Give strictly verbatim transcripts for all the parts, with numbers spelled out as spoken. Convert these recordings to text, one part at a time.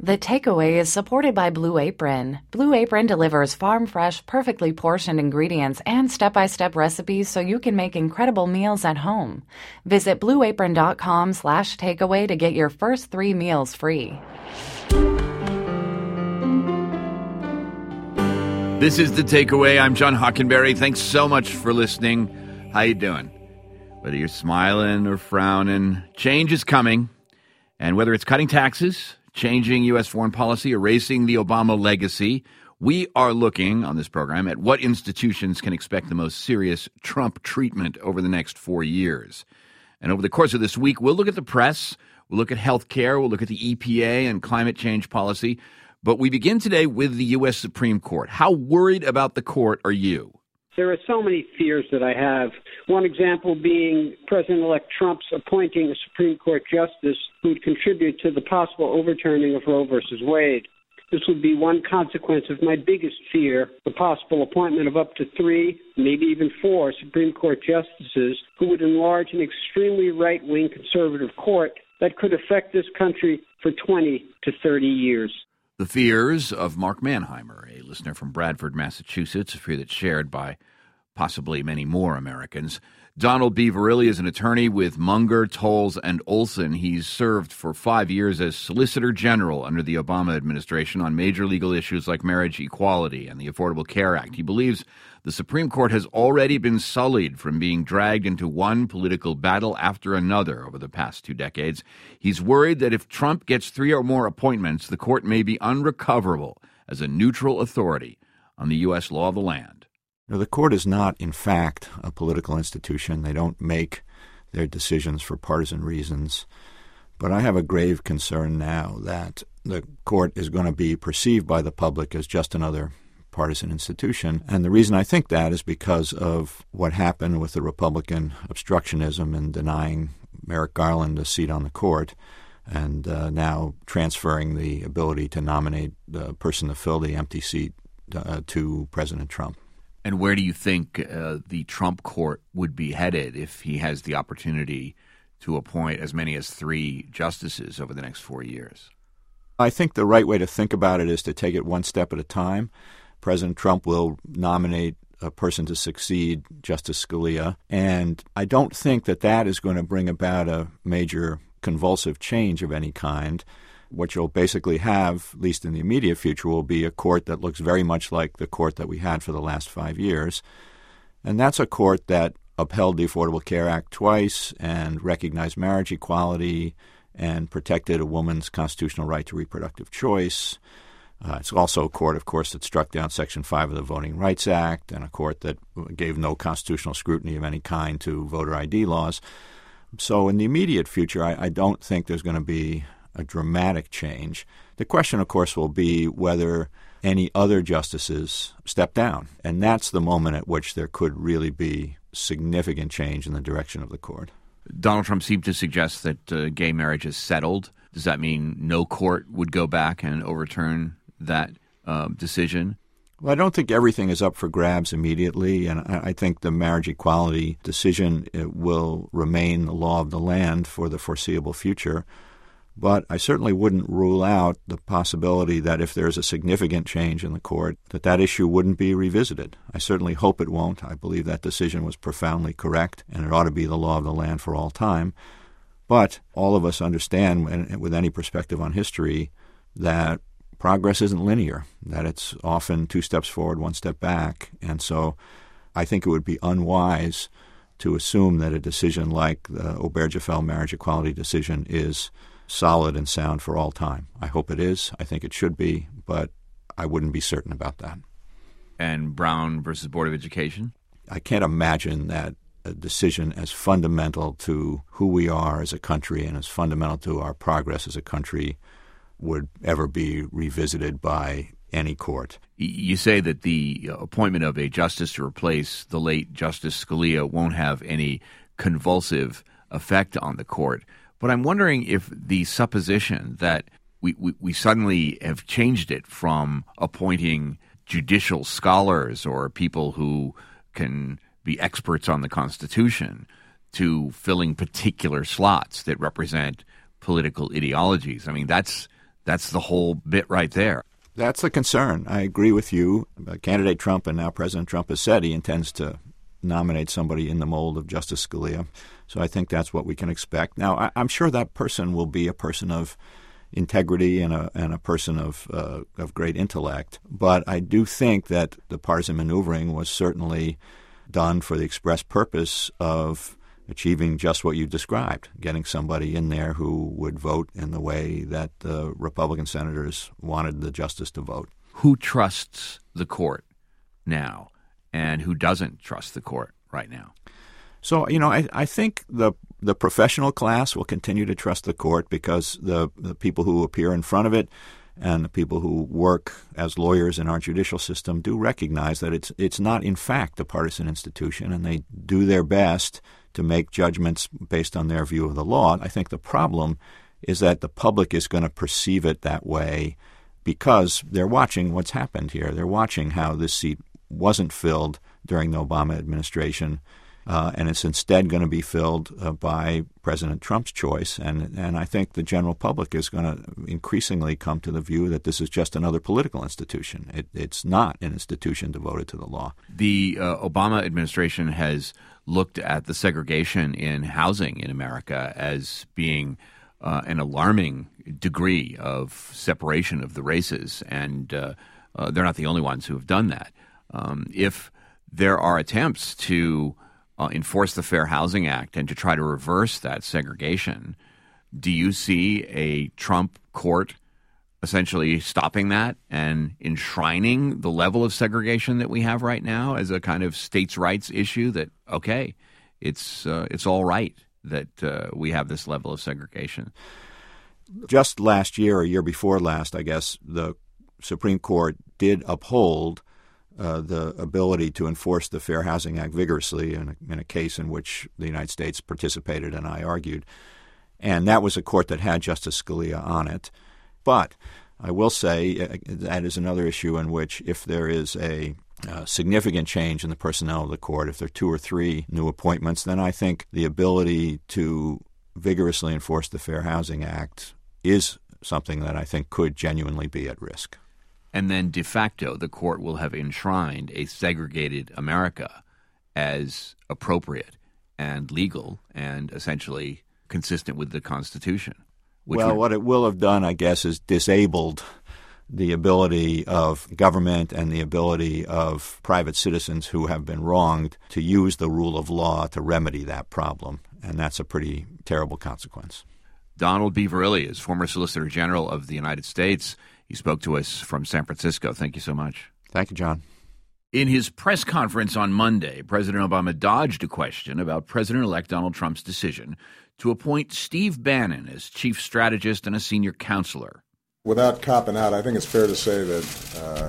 The Takeaway is supported by Blue Apron. Blue Apron delivers farm-fresh, perfectly portioned ingredients and step-by-step recipes so you can make incredible meals at home. Visit blueapron.com slash takeaway to get your first three meals free. This is The Takeaway. I'm John Hockenberry. Thanks so much for listening. How you doing? Whether you're smiling or frowning, change is coming. And whether it's cutting taxes, changing U S foreign policy, erasing the Obama legacy, we are looking on this program at what institutions can expect the most serious Trump treatment over the next four years. And over the course of this week, we'll look at the press, we'll look at health care, we'll look at the E P A and climate change policy. But we begin today with the U S Supreme Court. How worried about the court are you? There are so many fears that I have. One example being President-elect Trump's appointing a Supreme Court justice who would contribute to the possible overturning of Roe versus Wade. This would be one consequence of my biggest fear, the possible appointment of up to three, maybe even four Supreme Court justices who would enlarge an extremely right-wing conservative court that could affect this country for twenty to thirty years. The fears of Mark Manheimer, a listener from Bradford, Massachusetts, a fear that's shared by possibly many more Americans. Donald B. Verrilli is an attorney with Munger, Tolles, and Olson. He's served for five years as Solicitor General under the Obama administration on major legal issues like marriage equality and the Affordable Care Act. He believes the Supreme Court has already been sullied from being dragged into one political battle after another over the past two decades. He's worried that if Trump gets three or more appointments, the court may be unrecoverable as a neutral authority on the U S law of the land. Now, the court is not, in fact, a political institution. They don't make their decisions for partisan reasons. But I have a grave concern now that the court is going to be perceived by the public as just another partisan institution. And the reason I think that is because of what happened with the Republican obstructionism in denying Merrick Garland a seat on the court and uh, now transferring the ability to nominate the person to fill the empty seat uh, to President Trump. And where do you think uh, the Trump court would be headed if he has the opportunity to appoint as many as three justices over the next four years? I think the right way to think about it is to take it one step at a time. President Trump will nominate a person to succeed Justice Scalia, and I don't think that that is going to bring about a major convulsive change of any kind. What you'll basically have, at least in the immediate future, will be a court that looks very much like the court that we had for the last five years. And that's a court that upheld the Affordable Care Act twice and recognized marriage equality and protected a woman's constitutional right to reproductive choice. Uh, it's also a court, of course, that struck down Section five of the Voting Rights Act, and a court that gave no constitutional scrutiny of any kind to voter I D laws. So in the immediate future, I, I don't think there's going to be a dramatic change. The question, of course, will be whether any other justices step down. And that's the moment at which there could really be significant change in the direction of the court. Donald Trump seemed to suggest that uh, gay marriage is settled. Does that mean no court would go back and overturn that uh, decision? Well, I don't think everything is up for grabs immediately, and I think the marriage equality decision will remain the law of the land for the foreseeable future. But I certainly wouldn't rule out the possibility that if there's a significant change in the court, that that issue wouldn't be revisited. I certainly hope it won't. I believe that decision was profoundly correct, and it ought to be the law of the land for all time. But all of us understand, and with any perspective on history, that progress isn't linear, that it's often two steps forward, one step back. And so I think it would be unwise to assume that a decision like the Obergefell marriage equality decision is solid and sound for all time. I hope it is. I think it should be, but I wouldn't be certain about that. And Brown versus Board of Education? I can't imagine that a decision as fundamental to who we are as a country and as fundamental to our progress as a country would ever be revisited by any court. You say that the appointment of a justice to replace the late Justice Scalia won't have any convulsive effect on the court. But I'm wondering if the supposition that we, we, we suddenly have changed it from appointing judicial scholars or people who can be experts on the Constitution to filling particular slots that represent political ideologies. I mean, that's That's the whole bit right there. That's the concern. I agree with you. Uh, candidate Trump and now President Trump has said he intends to nominate somebody in the mold of Justice Scalia. So I think that's what we can expect. Now, I, I'm sure that person will be a person of integrity and a and a person of uh, of great intellect. But I do think that the partisan maneuvering was certainly done for the express purpose of achieving just what you described, getting somebody in there who would vote in the way that the Republican senators wanted the justice to vote. Who trusts the court now, and who doesn't trust the court right now? So, you know, I, I think the the professional class will continue to trust the court because the, the people who appear in front of it and the people who work as lawyers in our judicial system do recognize that it's it's not, in fact, a partisan institution, and they do their best to make judgments based on their view of the law. I think the problem is that the public is going to perceive it that way because they're watching what's happened here. They're watching how this seat wasn't filled during the Obama administration, uh, and it's instead going to be filled uh, by President Trump's choice. And, and I think the general public is going to increasingly come to the view that this is just another political institution. It, it's not an institution devoted to the law. The uh, Obama administration has looked at the segregation in housing in America as being uh, an alarming degree of separation of the races, and uh, uh, they're not the only ones who have done that. Um, if there are attempts to uh, enforce the Fair Housing Act and to try to reverse that segregation, do you see a Trump court essentially stopping that and enshrining the level of segregation that we have right now as a kind of states' rights issue that, okay, it's uh, it's all right that uh, we have this level of segregation? Just last year, or a year before last, I guess, the Supreme Court did uphold uh, the ability to enforce the Fair Housing Act vigorously in a, in a case in which the United States participated and I argued. And that was a court that had Justice Scalia on it. But I will say uh, that is another issue in which if there is a uh, significant change in the personnel of the court, if there are two or three new appointments, then I think the ability to vigorously enforce the Fair Housing Act is something that I think could genuinely be at risk. And then de facto, the court will have enshrined a segregated America as appropriate and legal and essentially consistent with the Constitution. Well, would... what it will have done, I guess, is disabled the ability of government and the ability of private citizens who have been wronged to use the rule of law to remedy that problem. And that's a pretty terrible consequence. Donald B. Verrilli is former Solicitor General of the United States. He spoke to us from San Francisco. Thank you so much. Thank you, John. In his press conference on Monday, President Obama dodged a question about President-elect Donald Trump's decision to appoint Steve Bannon as chief strategist and a senior counselor. Without copping out, I think it's fair to say that uh,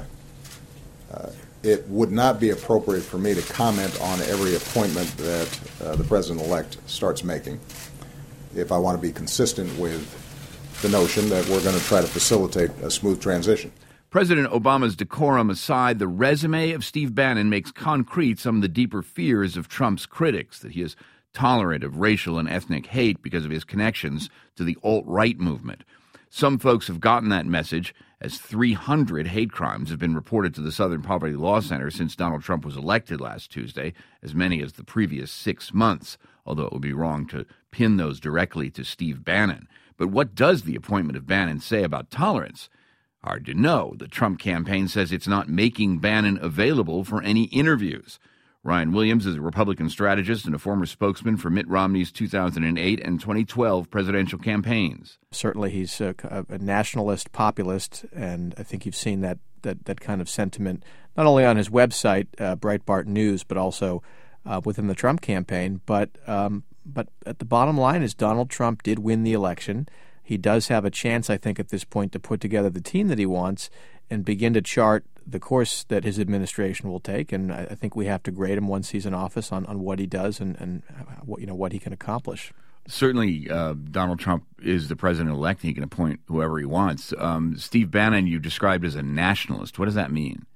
uh, it would not be appropriate for me to comment on every appointment that uh, the President-elect starts making if I want to be consistent with the notion that we're going to try to facilitate a smooth transition. President Obama's decorum aside, the resume of Steve Bannon makes concrete some of the deeper fears of Trump's critics, that he is tolerant of racial and ethnic hate because of his connections to the alt-right movement. Some folks have gotten that message, as three hundred hate crimes have been reported to the Southern Poverty Law Center since Donald Trump was elected last Tuesday, as many as the previous six months, although it would be wrong to pin those directly to Steve Bannon. But what does the appointment of Bannon say about tolerance? Hard to know. The Trump campaign says it's not making Bannon available for any interviews. Ryan Williams is a Republican strategist and a former spokesman for Mitt Romney's two thousand eight and twenty twelve presidential campaigns. Certainly he's a, a nationalist, populist, and I think you've seen that, that, that kind of sentiment not only on his website, uh, Breitbart News, but also uh, within the Trump campaign. But um, but at the bottom line is Donald Trump did win the election. He does have a chance, I think, at this point to put together the team that he wants and begin to chart the course that his administration will take. And I, I think we have to grade him once he's in office on, on what he does and, and what, you know, what he can accomplish. Certainly, uh, Donald Trump is the president-elect. He can appoint whoever he wants. Um, Steve Bannon, you described as a nationalist. What does that mean?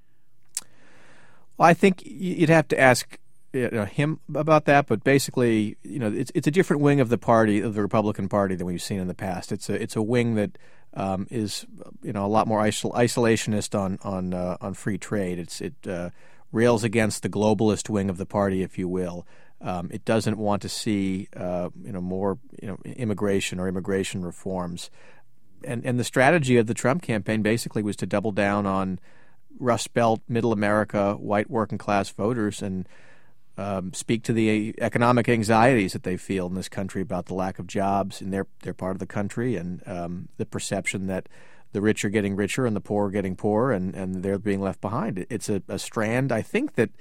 Well, I think you'd have to ask you know, him about that, but basically, you know, it's it's a different wing of the party, of the Republican Party, than we've seen in the past. It's a it's a wing that um, is you know a lot more isol- isolationist on on uh, on free trade. It's it uh, rails against the globalist wing of the party, if you will. Um, it doesn't want to see uh, you know more you know immigration or immigration reforms. And and the strategy of the Trump campaign basically was to double down on Rust Belt, Middle America, white working class voters, and um, speak to the economic anxieties that they feel in this country about the lack of jobs in their their part of the country, and um, the perception that the rich are getting richer and the poor are getting poorer, and, and they're being left behind. It's a, a strand, I think, that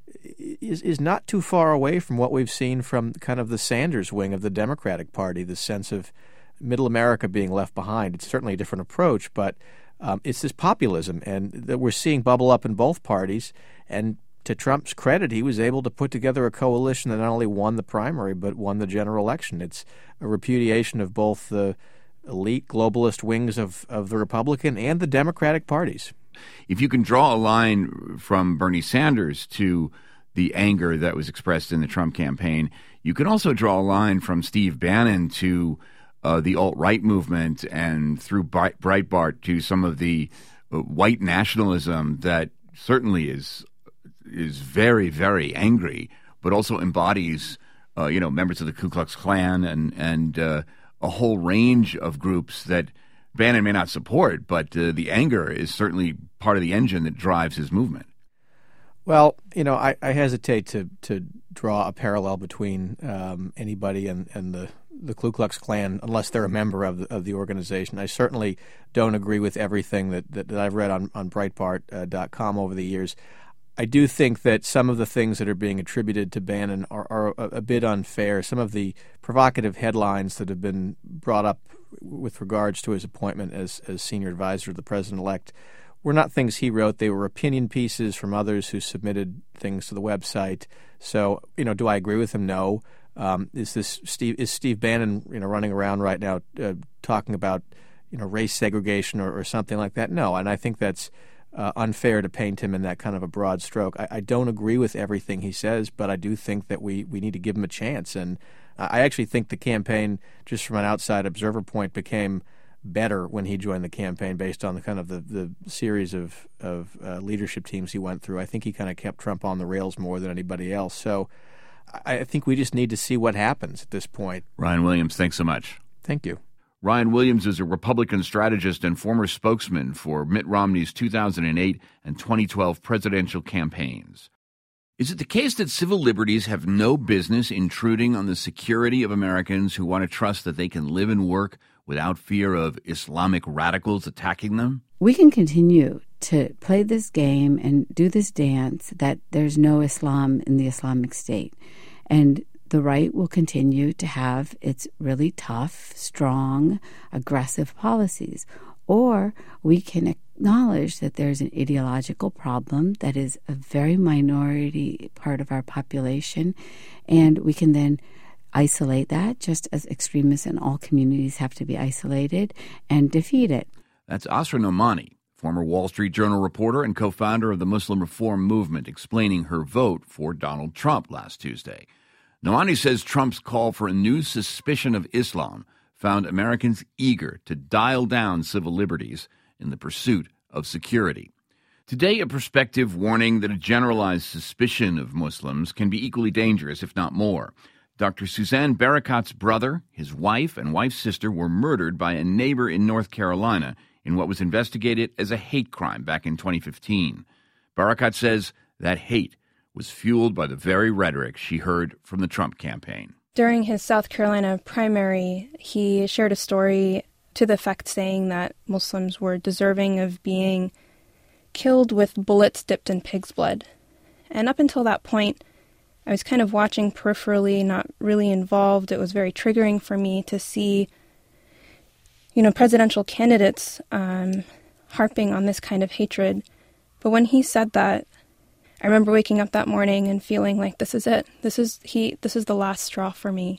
is is not too far away from what we've seen from kind of the Sanders wing of the Democratic Party, the sense of Middle America being left behind. It's certainly a different approach, but um, it's this populism, and that we're seeing bubble up in both parties. And to Trump's credit, he was able to put together a coalition that not only won the primary, but won the general election. It's a repudiation of both the elite globalist wings of, of the Republican and the Democratic parties. If you can draw a line from Bernie Sanders to the anger that was expressed in the Trump campaign, you can also draw a line from Steve Bannon to Uh, the alt-right movement, and through Breitbart to some of the uh, white nationalism that certainly is is very, very angry, but also embodies, uh, you know, members of the Ku Klux Klan and and uh, a whole range of groups that Bannon may not support, but uh, the anger is certainly part of the engine that drives his movement. Well, you know, I, I hesitate to to draw a parallel between um, anybody and, and the the Ku Klux Klan unless they're a member of the, of the organization. I certainly don't agree with everything that, that, that I've read on, on Breitbart dot com over the years. I do think that some of the things that are being attributed to Bannon are, are a, a bit unfair. Some of the provocative headlines that have been brought up with regards to his appointment as, as senior advisor to the president-elect were not things he wrote. They were opinion pieces from others who submitted things to the website. So, you know, do I agree with him? No. Um, is this Steve? Is Steve Bannon, you know, running around right now uh, talking about, you know, race segregation or, or something like that? No, and I think that's uh, unfair to paint him in that kind of a broad stroke. I, I don't agree with everything he says, but I do think that we we need to give him a chance. And I actually think the campaign, just from an outside observer point, became better when he joined the campaign based on the kind of the, the series of of uh, leadership teams he went through. I think he kind of kept Trump on the rails more than anybody else. So I think we just need to see what happens at this point. Ryan Williams, thanks so much. Thank you. Ryan Williams is a Republican strategist and former spokesman for Mitt Romney's two thousand eight and twenty twelve presidential campaigns. Is it the case that civil liberties have no business intruding on the security of Americans who want to trust that they can live and work without fear of Islamic radicals attacking them? We can continue to play this game and do this dance that there's no Islam in the Islamic State. And the right will continue to have its really tough, strong, aggressive policies. Or we can acknowledge that there's an ideological problem that is a very minority part of our population, and we can then isolate that, just as extremists in all communities have to be isolated, and defeat it. That's Asra Nomani, former Wall Street Journal reporter and co-founder of the Muslim Reform Movement, explaining her vote for Donald Trump last Tuesday. Nomani says Trump's call for a new suspicion of Islam found Americans eager to dial down civil liberties in the pursuit of security. Today, a perspective warning that a generalized suspicion of Muslims can be equally dangerous, if not more. Doctor Suzanne Barakat's brother, his wife, and wife's sister were murdered by a neighbor in North Carolina in what was investigated as a hate crime back in twenty fifteen. Barakat says that hate was fueled by the very rhetoric she heard from the Trump campaign. During his South Carolina primary, he shared a story to the effect saying that Muslims were deserving of being killed with bullets dipped in pig's blood. And up until that point, I was kind of watching peripherally, not really involved. It was very triggering for me to see, you know, presidential candidates um, harping on this kind of hatred. But when he said that, I remember waking up that morning and feeling like this is it. This is he. This is the last straw for me.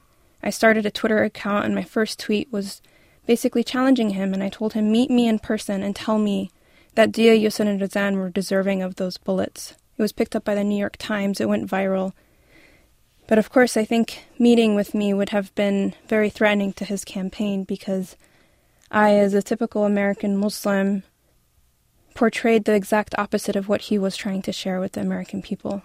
I started a Twitter account, and my first tweet was basically challenging him, and I told him, meet me in person and tell me that Dia, Yusuf, and Razan were deserving of those bullets. It was picked up by the New York Times. It went viral. But of course, I think meeting with me would have been very threatening to his campaign because I, as a typical American Muslim, portrayed the exact opposite of what he was trying to share with the American people.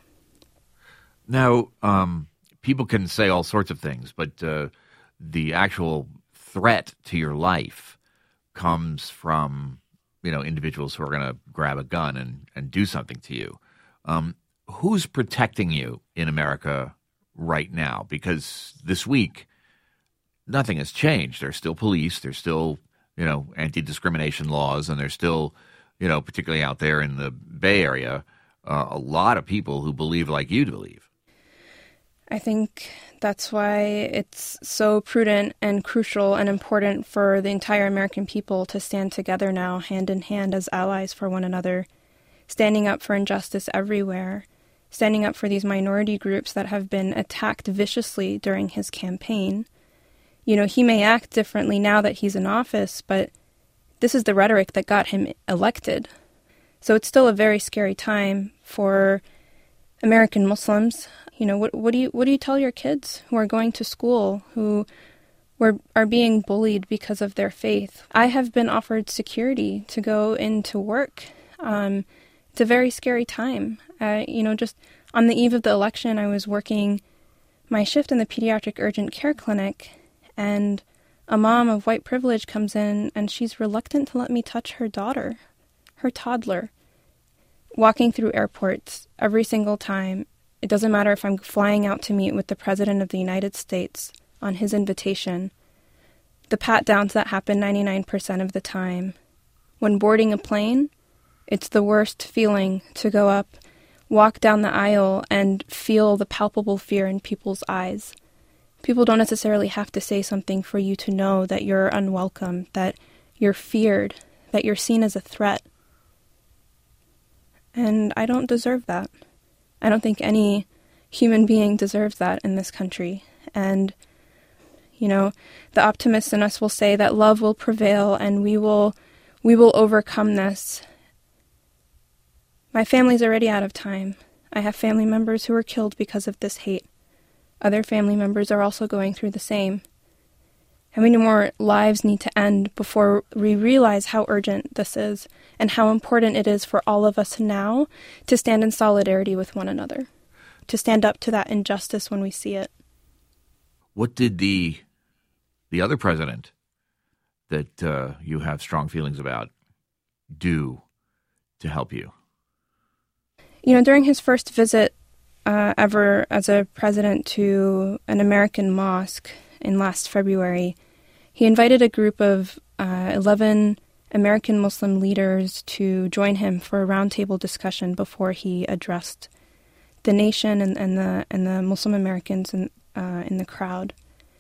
Now, um, people can say all sorts of things, but uh, the actual threat to your life comes from, you know, individuals who are going to grab a gun and, and do something to you. Um, who's protecting you in America right now? Because this week, nothing has changed. There's still police. There's still, you know, anti-discrimination laws, and there's still, you know, particularly out there in the Bay Area, uh, a lot of people who believe like you believe. I think that's why it's so prudent and crucial and important for the entire American people to stand together now, hand in hand as allies for one another, standing up for injustice everywhere, standing up for these minority groups that have been attacked viciously during his campaign. You know, he may act differently now that he's in office, but this is the rhetoric that got him elected. So it's still a very scary time for American Muslims. You know, what what do you what do you tell your kids who are going to school, who were are being bullied because of their faith? I have been offered security to go into work. Um, it's a very scary time. Uh, you know, just on the eve of the election, I was working my shift in the pediatric urgent care clinic, and a mom of white privilege comes in, and she's reluctant to let me touch her daughter, her toddler. Walking through airports every single time, it doesn't matter if I'm flying out to meet with the President of the United States on his invitation, the pat-downs that happen ninety-nine percent of the time. When boarding a plane, it's the worst feeling to go up, walk down the aisle, and feel the palpable fear in people's eyes. People don't necessarily have to say something for you to know that you're unwelcome, that you're feared, that you're seen as a threat. And I don't deserve that. I don't think any human being deserves that in this country. And, you know, the optimists in us will say that love will prevail and we will we will overcome this. My family's already out of time. I have family members who were killed because of this hate. Other family members are also going through the same. How many more lives need to end before we realize how urgent this is and how important it is for all of us now to stand in solidarity with one another, to stand up to that injustice when we see it? What did the the other president that uh, you have strong feelings about do to help you? You know, during his first visit uh, ever as a president to an American mosque in last February, he invited a group of uh, eleven American Muslim leaders to join him for a roundtable discussion before he addressed the nation and, and the and the Muslim Americans in, uh, in the crowd.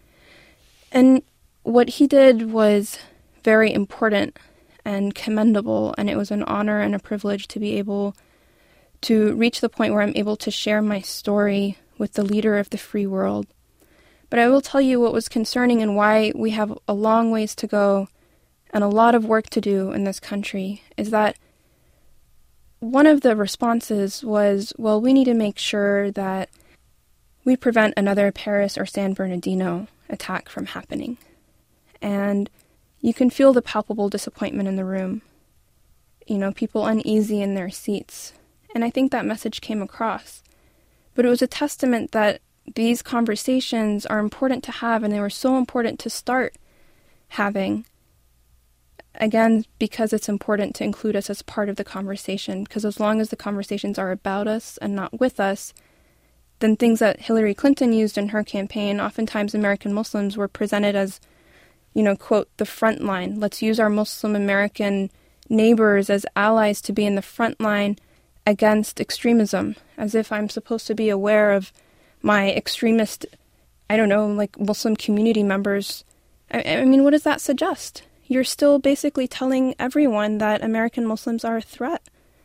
And what he did was very important and commendable, and it was an honor and a privilege to be able to reach the point where I'm able to share my story with the leader of the free world. But I will tell you what was concerning and why we have a long ways to go and a lot of work to do in this country is that one of the responses was, well, we need to make sure that we prevent another Paris or San Bernardino attack from happening. And you can feel the palpable disappointment in the room. You know, people uneasy in their seats. And I think that message came across. But it was a testament that these conversations are important to have, and they were so important to start having. Again, because it's important to include us as part of the conversation, because as long as the conversations are about us and not with us, then things that Hillary Clinton used in her campaign, oftentimes American Muslims were presented as, you know, quote, the front line. Let's use our Muslim American neighbors as allies to be in the front line against extremism, as if I'm supposed to be aware of my extremist, I don't know, like Muslim community members. I, I mean, what does that suggest? You're still basically telling everyone that American Muslims are a threat.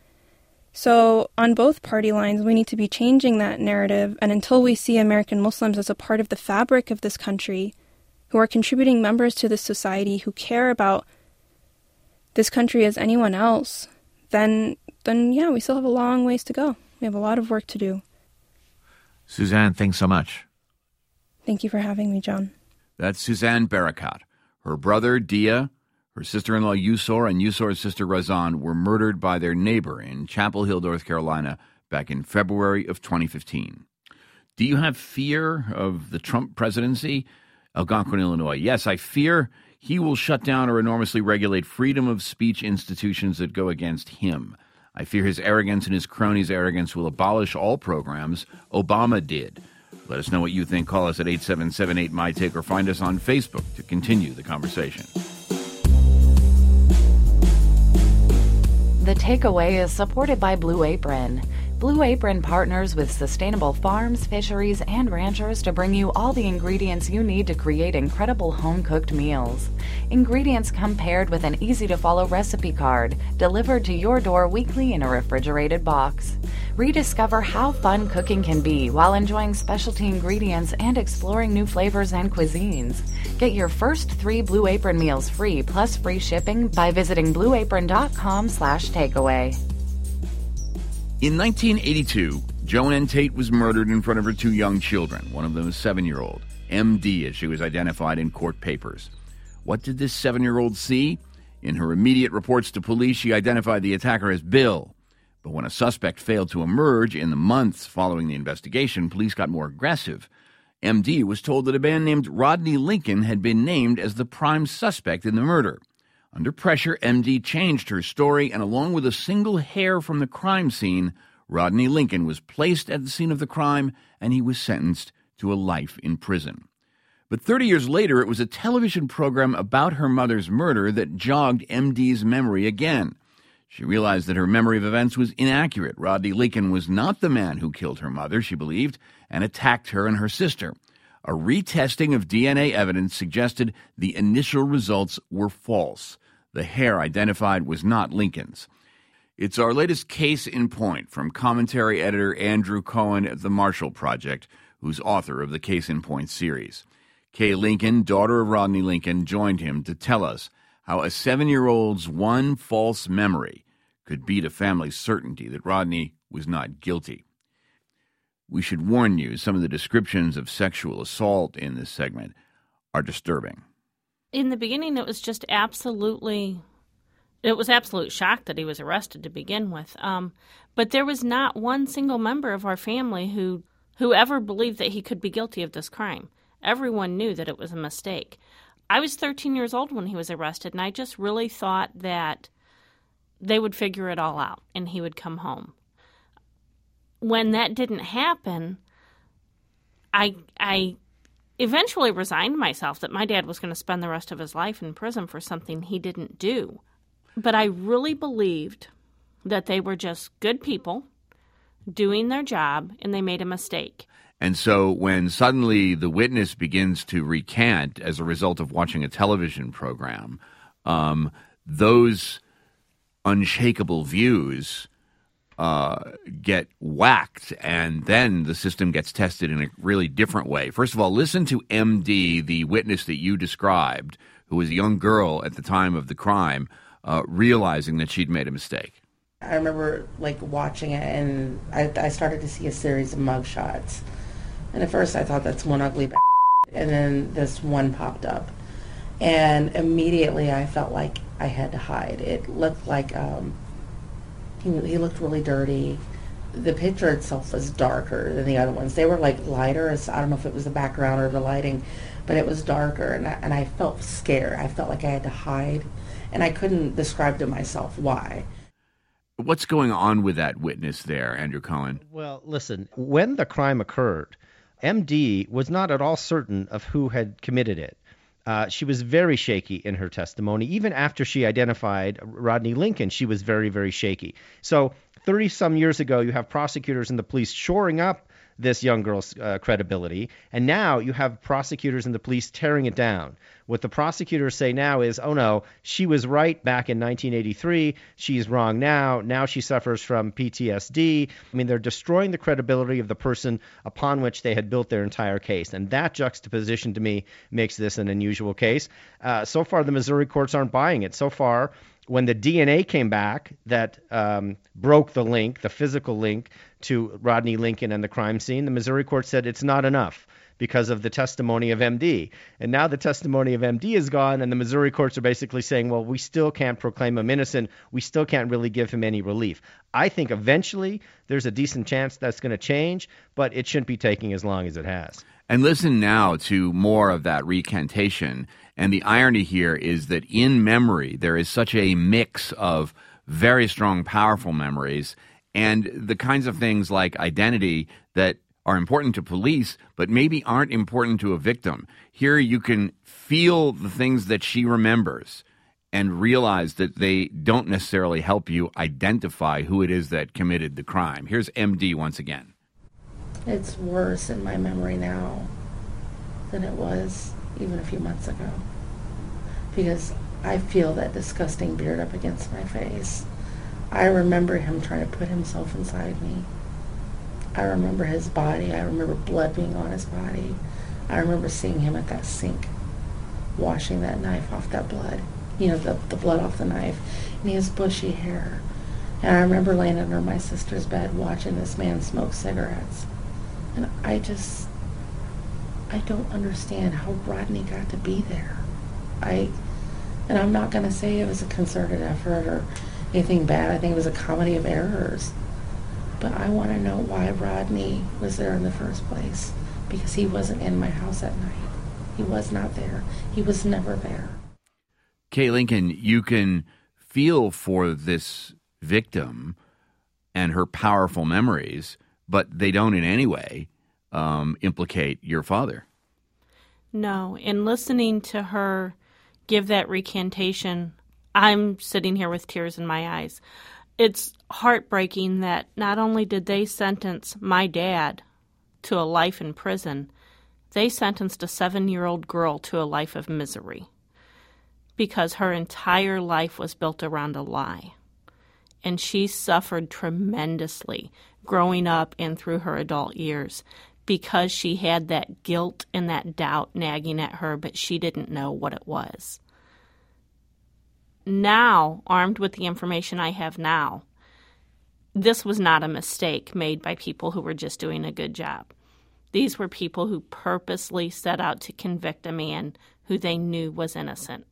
So on both party lines, we need to be changing that narrative. And until we see American Muslims as a part of the fabric of this country, who are contributing members to this society, who care about this country as anyone else, then, then yeah, we still have a long ways to go. We have a lot of work to do. Suzanne, thanks so much. Thank you for having me, John. That's Suzanne Barakat. Her brother, Dia, Her sister-in-law Yusor and Yusor's sister Razan were murdered by their neighbor in Chapel Hill, North Carolina, back in February of twenty fifteen. Do you have fear of the Trump presidency? Algonquin, Illinois. Yes, I fear he will shut down or enormously regulate freedom of speech institutions that go against him. I fear his arrogance and his cronies' arrogance will abolish all programs Obama did. Let us know what you think. Call us at eight seven seven eight, M Y T A K E or find us on Facebook to continue the conversation. The Takeaway is supported by Blue Apron. Blue Apron partners with sustainable farms, fisheries, and ranchers to bring you all the ingredients you need to create incredible home-cooked meals. Ingredients come paired with an easy-to-follow recipe card, delivered to your door weekly in a refrigerated box. Rediscover how fun cooking can be while enjoying specialty ingredients and exploring new flavors and cuisines. Get your first three Blue Apron meals free plus free shipping by visiting blueapron.com slash takeaway. In nineteen eighty-two, Joan N. Tate was murdered in front of her two young children, one of them a seven-year-old, M D as she was identified in court papers. What did this seven-year-old see? In her immediate reports to police, she identified the attacker as Bill. But when a suspect failed to emerge in the months following the investigation, police got more aggressive. M D was told that a man named Rodney Lincoln had been named as the prime suspect in the murder. Under pressure, M D changed her story, and along with a single hair from the crime scene, Rodney Lincoln was placed at the scene of the crime, and he was sentenced to a life in prison. But thirty years later, it was a television program about her mother's murder that jogged M D's memory again. She realized that her memory of events was inaccurate. Rodney Lincoln was not the man who killed her mother, she believed, and attacked her and her sister. A retesting of D N A evidence suggested the initial results were false. The hair identified was not Lincoln's. It's our latest case in point from commentary editor Andrew Cohen at the Marshall Project, who's author of the Case in Point series. Kay Lincoln, daughter of Rodney Lincoln, joined him to tell us how a seven-year-old's one false memory could beat a family's certainty that Rodney was not guilty. We should warn you, some of the descriptions of sexual assault in this segment are disturbing. In the beginning, it was just absolutely, it was absolute shock that he was arrested to begin with. Um, but there was not one single member of our family who, who ever believed that he could be guilty of this crime. Everyone knew that it was a mistake. I was thirteen years old when he was arrested, and I just really thought that they would figure it all out and he would come home. When that didn't happen, I I eventually resigned myself that my dad was going to spend the rest of his life in prison for something he didn't do. But I really believed that they were just good people doing their job and they made a mistake. And so when suddenly the witness begins to recant as a result of watching a television program, um, those unshakable views uh, get whacked, and then the system gets tested in a really different way. First of all, listen to M D, the witness that you described, who was a young girl at the time of the crime, uh, realizing that she'd made a mistake. I remember like watching it, and I, I started to see a series of mugshots. And at first I thought that's one ugly b****, and then this one popped up. And immediately I felt like I had to hide. It looked like, um, he, he looked really dirty. The picture itself was darker than the other ones. They were like lighter. I don't know if it was the background or the lighting, but it was darker, and I, and I felt scared. I felt like I had to hide, and I couldn't describe to myself why. What's going on with that witness there, Andrew Cohen? Well, listen, when the crime occurred, M D was not at all certain of who had committed it. Uh, she was very shaky in her testimony. Even after she identified Rodney Lincoln, she was very, very shaky. So thirty-some years ago, you have prosecutors and the police shoring up this young girl's uh, credibility, and now you have prosecutors and the police tearing it down. What the prosecutors say now is, oh no, she was right back in nineteen eighty-three, she's wrong now, now she suffers from P T S D. I mean, they're destroying the credibility of the person upon which they had built their entire case, and that juxtaposition to me makes this an unusual case. Uh, so far, the Missouri courts aren't buying it. So far, when the D N A came back that um, broke the link, the physical link to Rodney Lincoln and the crime scene, the Missouri court said it's not enough. because of the testimony of M D. And now the testimony of M D is gone, and the Missouri courts are basically saying, well, we still can't proclaim him innocent. We still can't really give him any relief. I think eventually there's a decent chance that's going to change, but it shouldn't be taking as long as it has. And listen now to more of that recantation. And the irony here is that in memory, there is such a mix of very strong, powerful memories and the kinds of things like identity that are important to police, but maybe aren't important to a victim. Here you can feel the things that she remembers and realize that they don't necessarily help you identify who it is that committed the crime. Here's M D once again. It's worse in my memory now than it was even a few months ago, because I feel that disgusting beard up against my face. I remember him trying to put himself inside me. I remember his body. I remember blood being on his body. I remember seeing him at that sink, washing that knife off that blood, you know, the, the blood off the knife, and he has bushy hair. And I remember laying under my sister's bed watching this man smoke cigarettes. And I just, I don't understand how Rodney got to be there. I, and I'm not going to say it was a concerted effort or anything bad. I think it was a comedy of errors. But I want to know why Rodney was there in the first place, because he wasn't in my house at night. He was not there. He was never there. Kay Lincoln, you can feel for this victim and her powerful memories, but they don't in any way um, implicate your father. No. In listening to her give that recantation, I'm sitting here with tears in my eyes. It's heartbreaking that not only did they sentence my dad to a life in prison, they sentenced a seven-year-old girl to a life of misery because her entire life was built around a lie. And she suffered tremendously growing up and through her adult years because she had that guilt and that doubt nagging at her, but she didn't know what it was. Now, armed with the information I have now, this was not a mistake made by people who were just doing a good job. These were people who purposely set out to convict a man who they knew was innocent.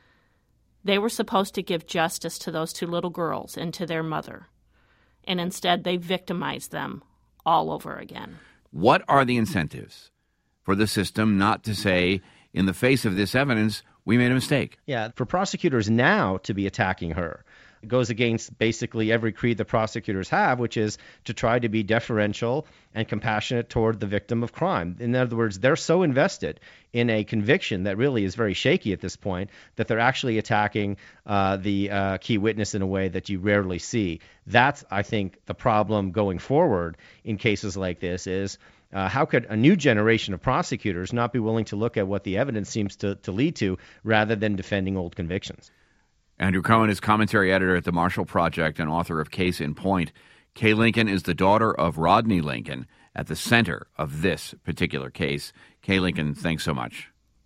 They were supposed to give justice to those two little girls and to their mother, and instead they victimized them all over again. What are the incentives for the system not to say, in the face of this evidence, we made a mistake? Yeah, for prosecutors now to be attacking her, it goes against basically every creed the prosecutors have, which is to try to be deferential and compassionate toward the victim of crime. In other words, they're so invested in a conviction that really is very shaky at this point that they're actually attacking uh, the uh, key witness in a way that you rarely see. That's, I think, the problem going forward in cases like this is Uh, how could a new generation of prosecutors not be willing to look at what the evidence seems to, to lead to rather than defending old convictions? Andrew Cohen is commentary editor at the Marshall Project and author of Case in Point. Kay Lincoln is the daughter of Rodney Lincoln at the center of this particular case. Kay Lincoln, thanks so much.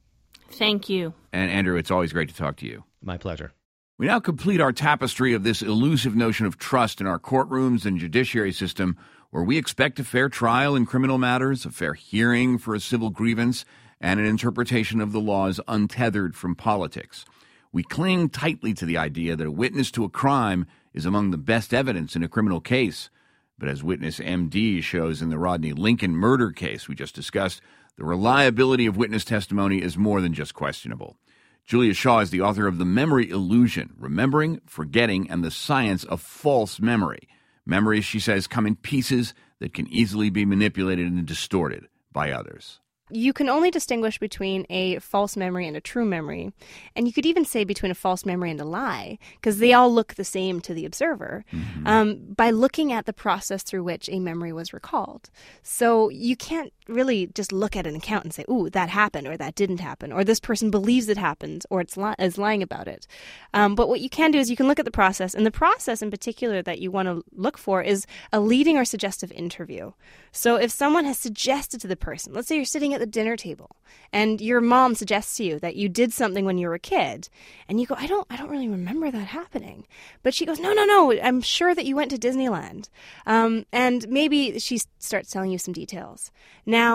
Thank you. And Andrew, it's always great to talk to you. My pleasure. We now complete our tapestry of this elusive notion of trust in our courtrooms and judiciary system, where we expect a fair trial in criminal matters, a fair hearing for a civil grievance, and an interpretation of the laws untethered from politics. We cling tightly to the idea that a witness to a crime is among the best evidence in a criminal case. But as witness M D shows in the Rodney Lincoln murder case we just discussed, the reliability of witness testimony is more than just questionable. Julia Shaw is the author of The Memory Illusion, Remembering, Forgetting, and the Science of False Memory. Memories, she says, come in pieces that can easily be manipulated and distorted by others. You can only distinguish between a false memory and a true memory. And you could even say between a false memory and a lie, because they all look the same to the observer, mm-hmm. um, by looking at the process through which a memory was recalled. So you can't really just look at an account and say, ooh, that happened, or that didn't happen, or this person believes it happened, or it's li- is lying about it. Um, but what you can do is you can look at the process, and the process in particular that you want to look for is a leading or suggestive interview. So if someone has suggested to the person, let's say you're sitting at the dinner table and your mom suggests to you that you did something when you were a kid, and you go, I don't I don't really remember that happening. But she goes, no, no, no, I'm sure that you went to Disneyland. Um, and maybe she starts telling you some details. Now,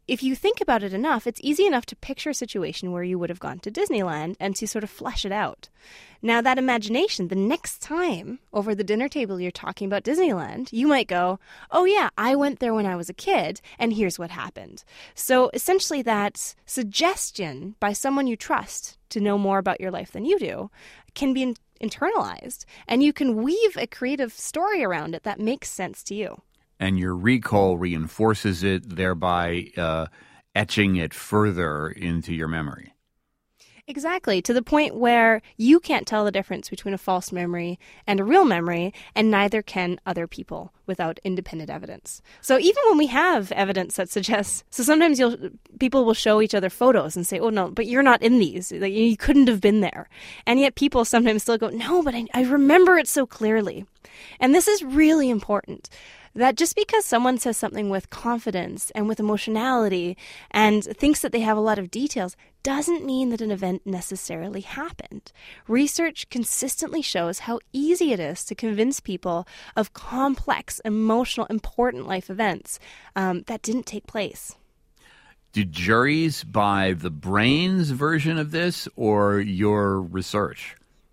if you think about it enough, it's easy enough to picture a situation where you would have gone to Disneyland and to sort of flesh it out. Now, that imagination, the next time over the dinner table you're talking about Disneyland, you might go, oh yeah, I went there when I was a kid, and here's what happened. So essentially that suggestion by someone you trust to know more about your life than you do can be in- internalized, and you can weave a creative story around it that makes sense to you. And your recall reinforces it, thereby uh, etching it further into your memory. Exactly, to the point where you can't tell the difference between a false memory and a real memory, and neither can other people without independent evidence. So even when we have evidence that suggests, so sometimes you'll people will show each other photos and say, oh no, but you're not in these, like, you couldn't have been there. And yet people sometimes still go, no, but I, I remember it so clearly. And this is really important. That just because someone says something with confidence and with emotionality and thinks that they have a lot of details doesn't mean that an event necessarily happened. Research consistently shows how easy it is to convince people of complex, emotional, important life events um, that didn't take place. Do juries buy the brain's version of this or your research?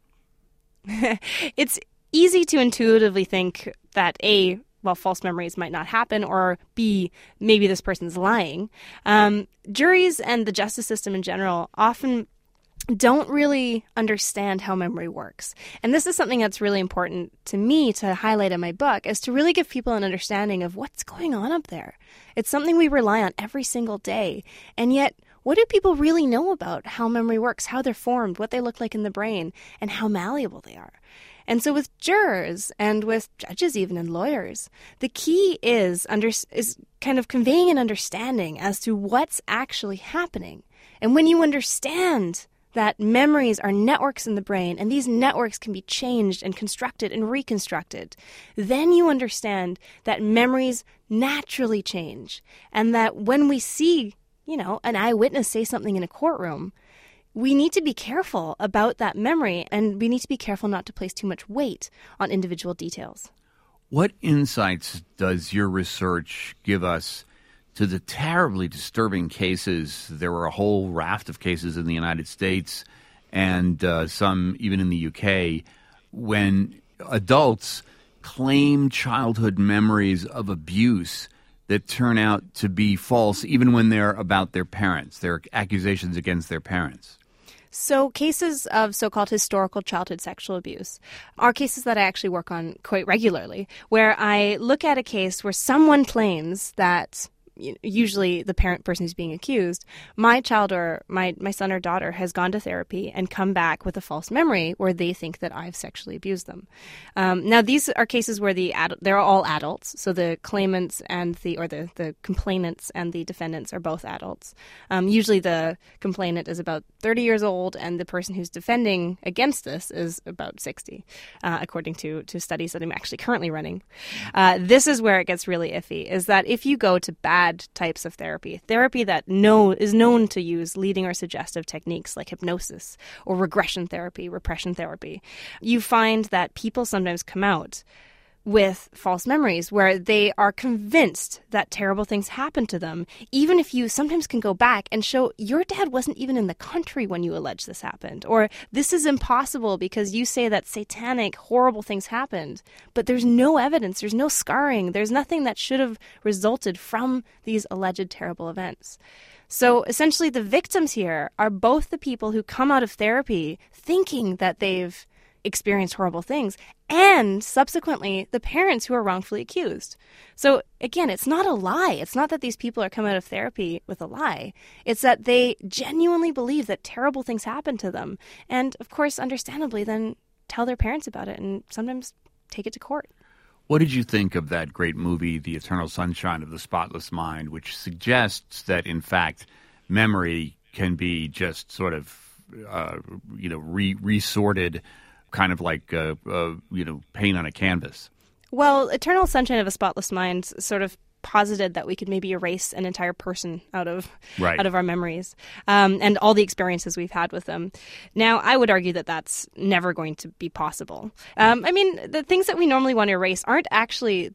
It's easy to intuitively think that A, well, false memories might not happen, or B, maybe this person's lying. Um, juries and the justice system in general often don't really understand how memory works. And this is something that's really important to me to highlight in my book, is to really give people an understanding of what's going on up there. It's something we rely on every single day. And yet, what do people really know about how memory works, how they're formed, what they look like in the brain, and how malleable they are? And so with jurors and with judges even and lawyers, the key is under, is kind of conveying an understanding as to what's actually happening. And when you understand that memories are networks in the brain and these networks can be changed and constructed and reconstructed, then you understand that memories naturally change, and that when we see, you know, an eyewitness say something in a courtroom, we need to be careful about that memory, and we need to be careful not to place too much weight on individual details. What insights does your research give us to the terribly disturbing cases? There were a whole raft of cases in the United States and uh, some even in the U K when adults claim childhood memories of abuse that turn out to be false even when they're about their parents. They're accusations against their parents. So cases of so-called historical childhood sexual abuse are cases that I actually work on quite regularly, where I look at a case where someone claims that, usually the parent person who's being accused, my child or my, my son or daughter has gone to therapy and come back with a false memory where they think that I've sexually abused them. Um, now, these are cases where the ad- they're all adults, so the claimants and the or the, the complainants and the defendants are both adults. Um, usually, the complainant is about thirty years old, and the person who's defending against this is about sixty, uh, according to to studies that I'm actually currently running. Uh, this is where it gets really iffy. Is that if you go to bad types of therapy, therapy that know, is known to use leading or suggestive techniques like hypnosis or regression therapy, repression therapy, you find that people sometimes come out with false memories where they are convinced that terrible things happened to them, even if you sometimes can go back and show your dad wasn't even in the country when you allege this happened, or this is impossible because you say that satanic, horrible things happened, but there's no evidence, there's no scarring, there's nothing that should have resulted from these alleged terrible events. So essentially the victims here are both the people who come out of therapy thinking that they've experienced horrible things, and subsequently the parents who are wrongfully accused. So again, it's not a lie. It's not that these people are coming out of therapy with a lie. It's that they genuinely believe that terrible things happened to them. And of course, understandably, then tell their parents about it and sometimes take it to court. What did you think of that great movie, The Eternal Sunshine of the Spotless Mind, which suggests that, in fact, memory can be just sort of, uh, you know, re- resorted kind of like, uh, uh, you know, paint on a canvas? Well, Eternal Sunshine of a Spotless Mind sort of posited that we could maybe erase an entire person out of right. out of our memories um, and all the experiences we've had with them. Now, I would argue that that's never going to be possible. Um, I mean, the things that we normally want to erase aren't actually the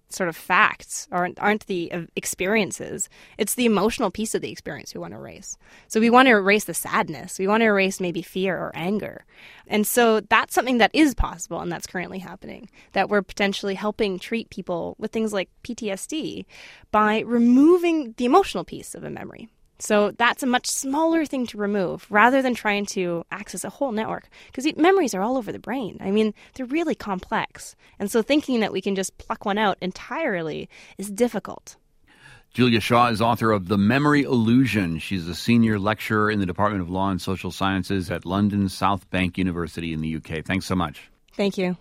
sort of facts, aren't aren't the experiences. It's the emotional piece of the experience we want to erase. So we want to erase the sadness. We want to erase maybe fear or anger. And so that's something that is possible and that's currently happening, that we're potentially helping treat people with things like P T S D by removing the emotional piece of a memory. So that's a much smaller thing to remove rather than trying to access a whole network, because memories are all over the brain. I mean, they're really complex. And so thinking that we can just pluck one out entirely is difficult. Julia Shaw is author of The Memory Illusion. She's a senior lecturer in the Department of Law and Social Sciences at London South Bank University in the U K. Thanks so much. Thank you.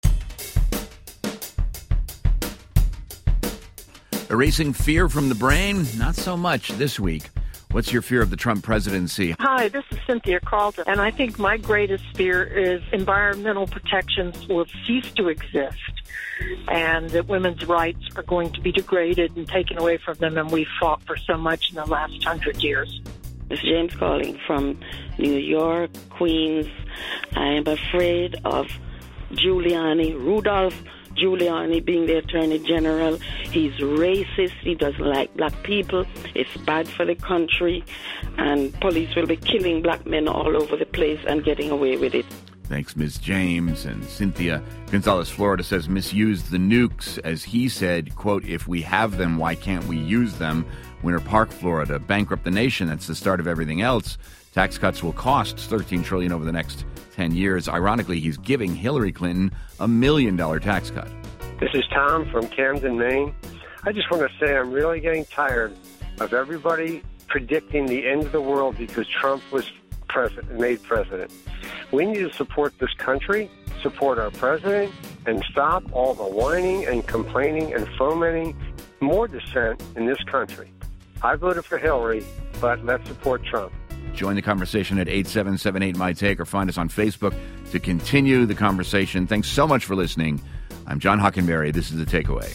Erasing fear from the brain? Not so much this week. What's your fear of the Trump presidency? Hi, this is Cynthia Carlton, and I think my greatest fear is environmental protections will cease to exist and that women's rights are going to be degraded and taken away from them, and we've fought for so much in the last hundred years. This is James calling from New York, Queens. I am afraid of Giuliani, Rudolph Giuliani being the Attorney General. He's racist. He doesn't like black people. It's bad for the country. And police will be killing black men all over the place and getting away with it. Thanks, Miz James. And Cynthia Gonzalez, Florida, says misused the nukes. As he said, quote, if we have them, why can't we use them? Winter Park, Florida, bankrupt the nation. That's the start of everything else. Tax cuts will cost thirteen trillion dollars over the next ten years. Ironically, he's giving Hillary Clinton a million dollar tax cut. This is Tom from Camden, Maine. I just want to say I'm really getting tired of everybody predicting the end of the world because Trump was president, made president. We need to support this country, support our president, and stop all the whining and complaining and fomenting more dissent in this country. I voted for Hillary, but let's support Trump. Join the conversation at eight seven seven eight, M Y Take or find us on Facebook to continue the conversation. Thanks so much for listening. I'm John Hockenberry. This is The Takeaway.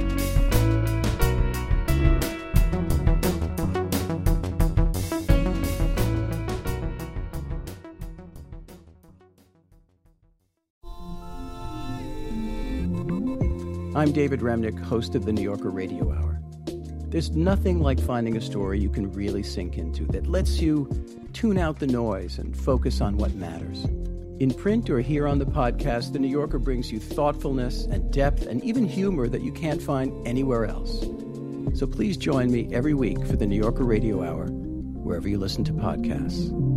I'm David Remnick, host of the New Yorker Radio Hour. There's nothing like finding a story you can really sink into that lets you tune out the noise and focus on what matters. In print or here on the podcast, The New Yorker brings you thoughtfulness and depth and even humor that you can't find anywhere else. So please join me every week for the New Yorker Radio Hour, wherever you listen to podcasts.